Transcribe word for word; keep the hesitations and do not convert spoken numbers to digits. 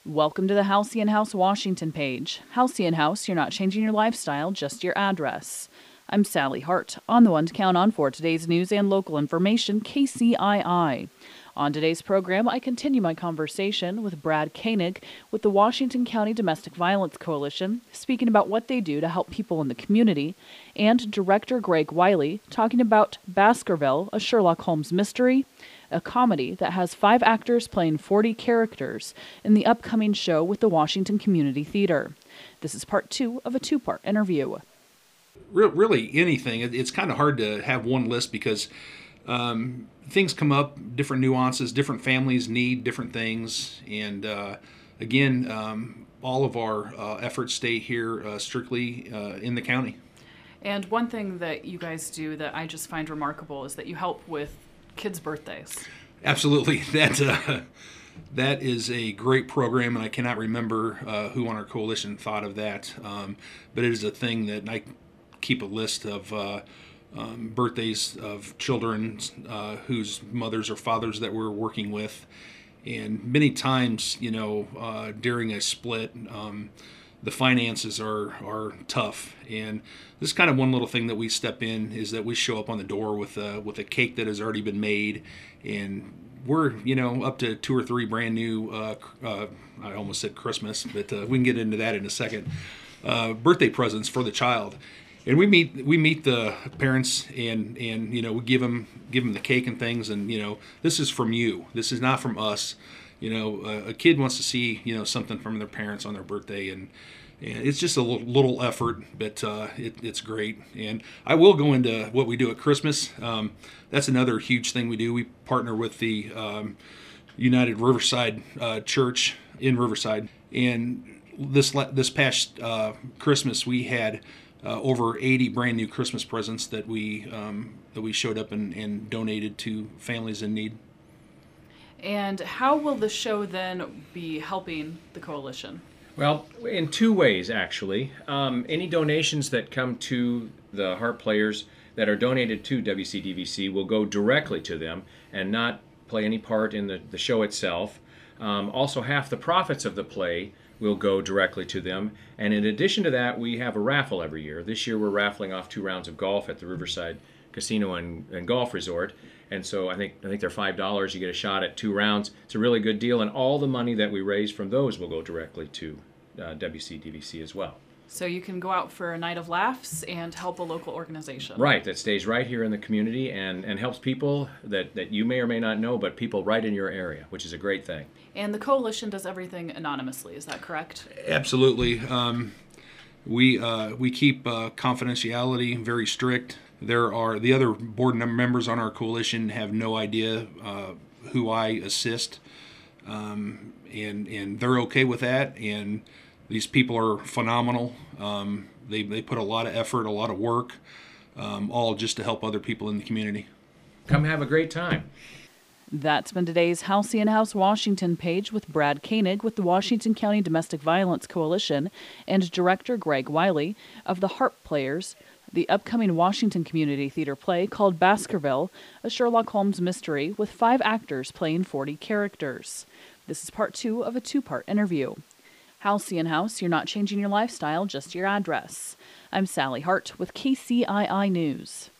Welcome to the Halcyon House Washington page. Halcyon House, you're not changing your lifestyle, just your address. I'm Sally Hart, on the one to count on for today's news and local information, K C I I. On today's program, I continue my conversation with Brad Koenig with the Washington County Domestic Violence Coalition, speaking about what they do to help people in the community, and Director Greg Wiley talking about Baskerville, a Sherlock Holmes mystery, a comedy that has five actors playing forty characters in the upcoming show with the Washington Community Theater. This is part two of a two-part interview. Really, anything. It's kind of hard to have one list because um, things come up, different nuances, different families need different things, and uh, again, um, all of our uh, efforts stay here uh, strictly uh, in the county. And one thing that you guys do that I just find remarkable is that you help with kids' birthdays. Absolutely. That uh, that is a great program, and I cannot remember uh, who on our coalition thought of that. Um, but it is a thing that I keep a list of uh, um, birthdays of children uh, whose mothers or fathers that we're working with. And many times, you know, uh, during a split, um, the finances are, are tough. And this is kind of one little thing that we step in is that we show up on the door with a, with a cake that has already been made. And we're, you know, up to two or three brand new, uh, uh, I almost said Christmas, but uh, we can get into that in a second, uh, birthday presents for the child. And we meet we meet the parents and, and you know we give them give them the cake and things, and you know this is from you. This is not from us. You know a, a kid wants to see you know something from their parents on their birthday, and, and it's just a little, little effort, but uh, it, it's great. And I will go into what we do at Christmas. Um, that's another huge thing we do. We partner with the um, United Riverside uh, Church in Riverside, and this this past uh, Christmas we had Uh, over eighty brand new Christmas presents that we um, that we showed up and, and donated to families in need. And how will the show then be helping the coalition? Well, in two ways, actually. Um, any donations that come to the Heart Players that are donated to W C D V C will go directly to them and not play any part in the, the show itself. Um, also, half the profits of the play will go directly to them. And in addition to that, we have a raffle every year. This year we're raffling off two rounds of golf at the Riverside Casino and, and Golf Resort. And so I think I think they're five dollars. You get a shot at two rounds. It's a really good deal. And all the money that we raise from those will go directly to uh, W C D V C as well. So you can go out for a night of laughs and help a local organization. Right, that stays right here in the community and, and helps people that, that you may or may not know, but people right in your area, which is a great thing. And the coalition does everything anonymously, is that correct? Absolutely. Um, we uh, we keep uh, confidentiality very strict. There are the other board members on our coalition have no idea uh, who I assist, um, and and they're okay with that. And these people are phenomenal. Um, they they put a lot of effort, a lot of work, um, all just to help other people in the community. Come have a great time. That's been today's Halcyon House Washington page with Brad Koenig with the Washington County Domestic Violence Coalition and Director Greg Wiley of the Heart Players, the upcoming Washington Community Theater play called Baskerville, a Sherlock Holmes mystery with five actors playing forty characters. This is part two of a two-part interview. Halcyon House, you're not changing your lifestyle, just your address. I'm Sally Hart with K C I I News.